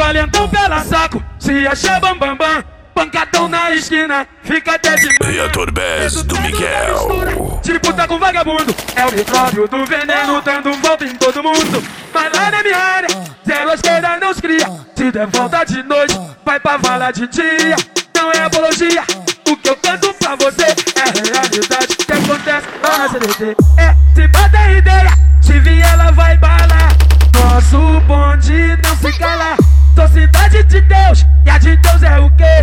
valentão pela saco, se achar bambambam. Pancadão na esquina, fica até de manhã. Reator Bass do Miguel. Tipo tá com vagabundo, é o micróbio do veneno dando volta em todo mundo. Mas lá na minha área, zero à esquerda não se cria. Se der volta de noite, vai pra vala de dia. Não é apologia, o que eu canto pra você é realidade que acontece lá na CDT. É, se bater ideia, se vir ela vai balar. Nosso bonde não se cala. Sou cidade de Deus, e a de Deus é o quê?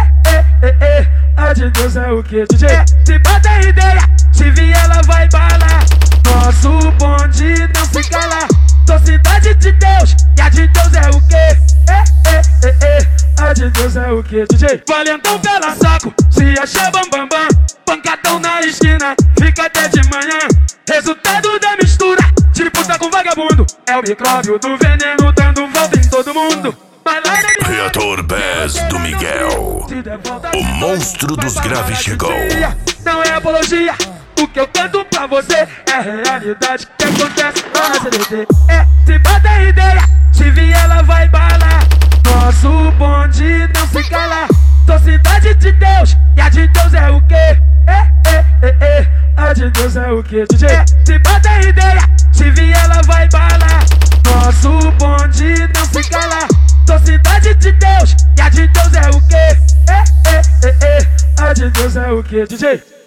A de Deus é o quê, DJ? Se bater ideia, se vir ela vai balar. Nosso bonde não se cala. Sou cidade de Deus, e a de Deus é o quê? A de Deus é o quê, DJ? Valentão pela saco, se achar bambambam. Pancadão na esquina, fica até de manhã. Resultado da mistura, tipo tá com vagabundo. É o micróbio do veneno dando volta em todo mundo. Reator Bass do Miguel. O monstro dos graves chegou. Não é apologia, o que eu canto pra você é realidade que acontece lá na CDT. É, se bater ideia, se vir ela vai balar. Nosso bonde não se cala. Sou cidade de Deus, e a de Deus é o quê? A de Deus é o quê, DJ? Se bater ideia, se vir ela vai balar. Nosso bonde não se cala. Sou cidade de Deus, e a de Deus é o quê? A de Deus é o quê, DJ?